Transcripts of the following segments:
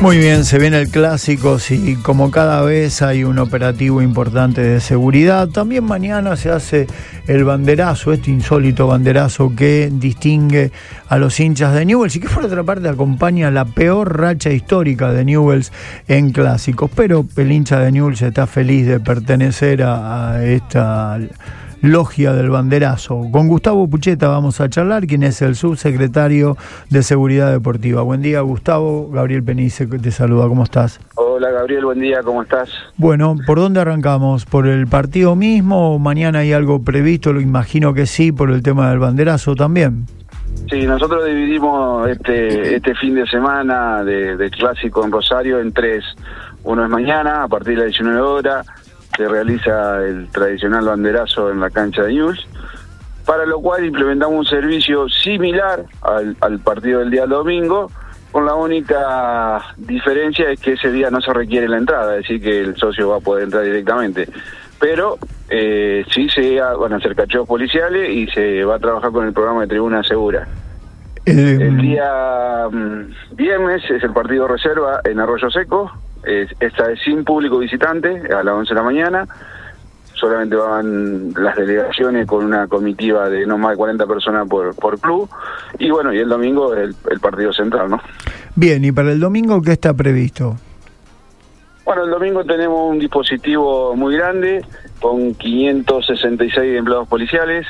Muy bien, se viene el clásico, sí, como cada vez hay un operativo importante de seguridad. También mañana se hace el banderazo, este insólito banderazo que distingue a los hinchas de Newell's y que por otra parte acompaña la peor racha histórica de Newell's en clásicos. Pero el hincha de Newell's está feliz de pertenecer a esta logia del banderazo. Con Gustavo Pucheta vamos a charlar, quien es el subsecretario de Seguridad Deportiva. Buen día, Gustavo. Gabriel Penice te saluda. ¿Cómo estás? Hola, Gabriel. Buen día. ¿Cómo estás? Bueno, ¿por dónde arrancamos? ¿Por el partido mismo o mañana hay algo previsto? Lo imagino que sí, por el tema del banderazo también. Sí, nosotros dividimos este fin de semana del clásico en Rosario en tres. Uno es mañana, a partir de las 19 horas. Se realiza el tradicional banderazo en la cancha de Newell's, para lo cual implementamos un servicio similar al partido del día domingo, con la única diferencia es que ese día no se requiere la entrada, es decir, que el socio va a poder entrar directamente. Pero sí van a hacer cachorros policiales y se va a trabajar con el programa de Tribuna Segura. El día viernes es el partido reserva en Arroyo Seco. Esta es sin público visitante, a las 11 de la mañana. Solamente van las delegaciones con una comitiva de no más de 40 personas por club. Y bueno, y el domingo es el partido central, ¿no? Bien, ¿y para el domingo qué está previsto? Bueno, el domingo tenemos un dispositivo muy grande con 566 empleados policiales,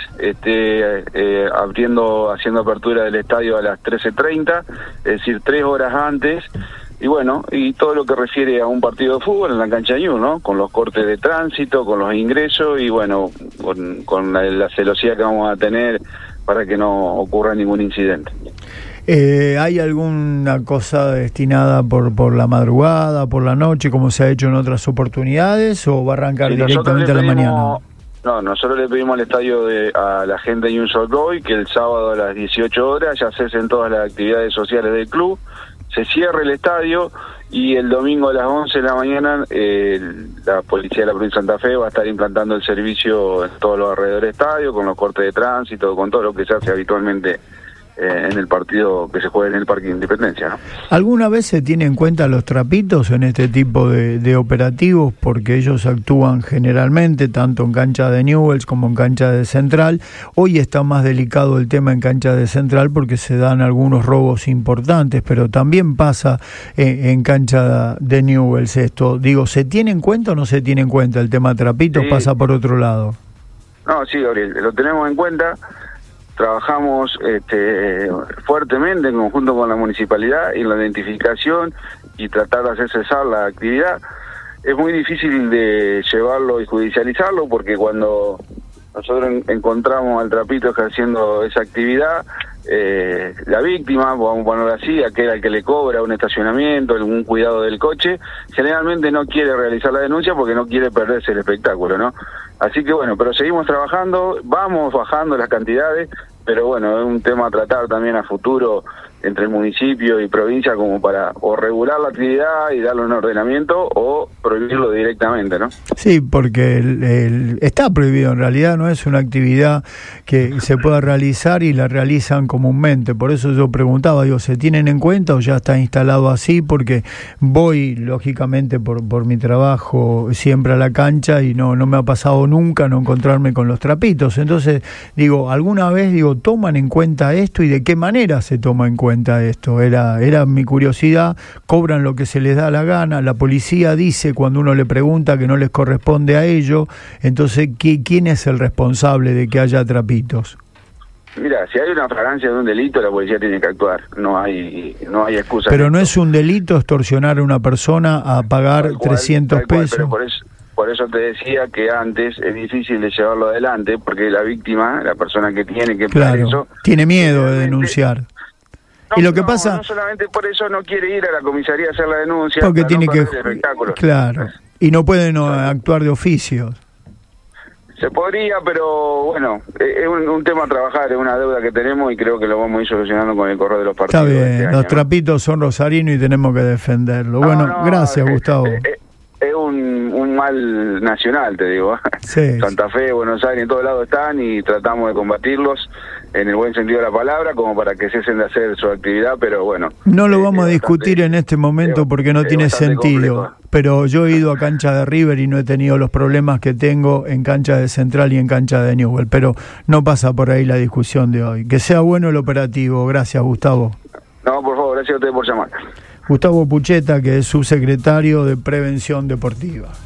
haciendo apertura del estadio a las 13:30, es decir, 3 horas antes. Y bueno, y todo lo que refiere a un partido de fútbol en la cancha Newell's, ¿no? Con los cortes de tránsito, con los ingresos y bueno, con la celosía que vamos a tener para que no ocurra ningún incidente. ¿Hay alguna cosa destinada por la madrugada, por la noche, como se ha hecho en otras oportunidades, o va a arrancar directamente a la mañana? No, nosotros le pedimos al estadio a la gente de Newell's Old Boys que el sábado a las 18 horas ya cesen todas las actividades sociales del club, se cierre el estadio y el domingo a las 11 de la mañana la policía de la provincia de Santa Fe va a estar implantando el servicio en todos los alrededores del estadio, con los cortes de tránsito, con todo lo que se hace habitualmente en el partido que se juega en el Parque Independencia, ¿no? ¿Alguna vez se tiene en cuenta los trapitos en este tipo de operativos? Porque ellos actúan generalmente tanto en cancha de Newell's como en cancha de Central. Hoy está más delicado el tema en cancha de Central porque se dan algunos robos importantes, pero también pasa en cancha de Newell's esto. Digo, ¿se tiene en cuenta o no se tiene en cuenta el tema trapitos? Sí. ¿Pasa por otro lado? No, sí, Gabriel, lo tenemos en cuenta. Trabajamos fuertemente en conjunto con la municipalidad en la identificación y tratar de hacer cesar la actividad. Es muy difícil de llevarlo y judicializarlo porque cuando nosotros encontramos al trapito ejerciendo esa actividad, la víctima, vamos a ponerlo así, aquel al que le cobra un estacionamiento, algún cuidado del coche, generalmente no quiere realizar la denuncia porque no quiere perderse el espectáculo, ¿no? Así que bueno, pero seguimos trabajando, vamos bajando las cantidades, pero bueno, es un tema a tratar también a futuro entre el municipio y provincia como para o regular la actividad y darle un ordenamiento o prohibirlo directamente, ¿no? Sí, porque está prohibido, en realidad no es una actividad que se pueda realizar y la realizan comúnmente, por eso yo preguntaba, digo, ¿se tienen en cuenta o ya está instalado así? Porque voy, lógicamente, por mi trabajo siempre a la cancha y no me ha pasado nunca no encontrarme con los trapitos, entonces, digo, ¿alguna vez, toman en cuenta esto y de qué manera se toma en cuenta esto? Era mi curiosidad. Cobran lo que se les da la gana, la policía dice cuando uno le pregunta que no les corresponde a ello, entonces ¿quién es el responsable de que haya trapitos? Mira, si hay una flagrancia de un delito, la policía tiene que actuar, no hay excusa. Pero no es un delito extorsionar a una persona a pagar 300 pesos. Pero por eso te decía que antes es difícil de llevarlo adelante, porque la víctima, la persona que tiene que pagar eso, tiene miedo de denunciar. No, y lo que pasa, no solamente por eso no quiere ir a la comisaría a hacer la denuncia, porque tiene que espectáculo. Claro, y no pueden actuar de oficios. Se podría, pero bueno, es un tema a trabajar, es una deuda que tenemos y creo que lo vamos a ir solucionando con el correr de los partidos. Está bien, los trapitos son rosarinos y tenemos que defenderlo. Gracias, Gustavo. Es un mal nacional, te digo. Sí. Santa Fe, Buenos Aires, en todos lados están y tratamos de combatirlos. en el buen sentido de la palabra, como para que cesen de hacer su actividad, pero bueno. No lo vamos a discutir en este momento porque no tiene sentido, complejo. Pero yo he ido a cancha de River y no he tenido los problemas que tengo en cancha de Central y en cancha de Newell's, pero no pasa por ahí la discusión de hoy. Que sea bueno el operativo. Gracias, Gustavo. No, por favor, gracias a ustedes por llamar. Gustavo Pucheta, que es subsecretario de Prevención Deportiva.